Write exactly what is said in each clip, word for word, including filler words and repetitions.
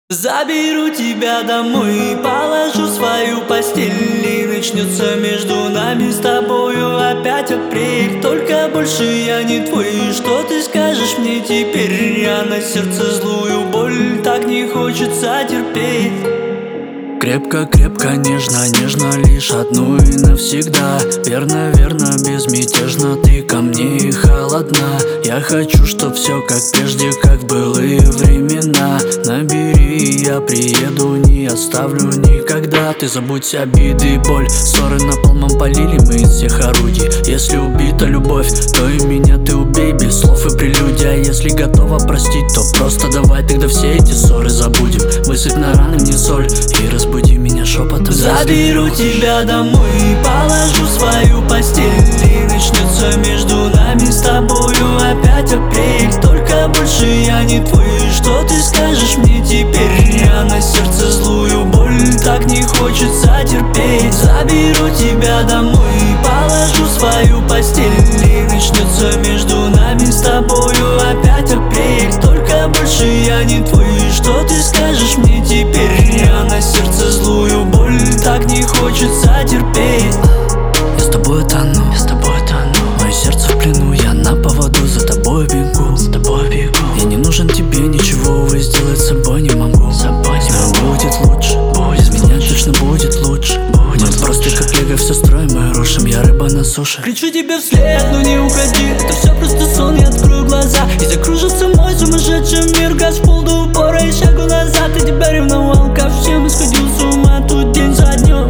Заберу тебя домой и положу в свою постель, и начнется между нами с тобою опять апрель. Только больше я не твой, что ты скажешь мне теперь? Я на сердце злую боль, так не хочется терпеть. Крепко, крепко, нежно, нежно, лишь одну и навсегда. Верно, верно, безмятежно, ты ко мне и холодна. Я хочу, чтоб все как прежде, как былые времена. Набери, я приеду, не оставлю никогда. Ты забудь обиды и боль, ссоры напалмом полили мы из всех орудий. Если убита любовь, то и меня ты убей без слов и прелюдий. А если готова простить, то просто давай тогда все эти ссоры забудем. Высыпь на раны мне соль и разбуди меня шепотом. Заберу тебя домой и положу в свою постель, и начнется между нами с тобою опять апрель. Только больше я не твой, что ты скажешь мне теперь? Я на сердце злую боль, так не хочется терпеть. Заберу тебя домой и положу в свою постель, и начнется между нами с тобою опять апрель. Только больше я не твой, что ты скажешь мне теперь? Я на сердце злую боль, так не хочется терпеть. Я с тобой тону, я с тобой тону. Мое сердце в плену, я на поводу, за тобой бегу, за тобой бегу. Я не нужен тебе, ничего вы сделать с собой не могу. С собой не могу. Будет лучше, будет без меня точно будет лучше. Будет мы просто как лего все строим и рушим, я рыба на суше. Кричу тебе вслед, но не уходи, это все просто сон, я открою глаза и закружится мой сумасшедший мир. Газ в пол до упора и шагу назад, и тебя ревновал ко всем, и сходил с ума тут день за днем.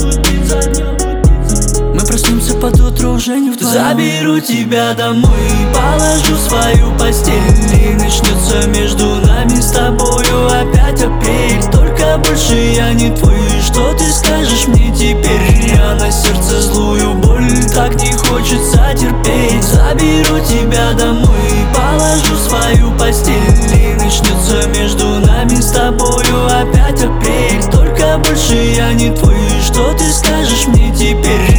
Мы проснемся под утро уже не вдвоем. Заберу тебя домой и положу в свою постель, и начнется между нами с тобою опять апрель. Только больше я не твой, что ты скажешь мне теперь? Я на сердце злую боль, так не хочется терпеть. Заберу тебя домой и положу в свою постель, и начнется между нами с тобою опять апрель. Только больше я не твой, что ты скажешь мне теперь?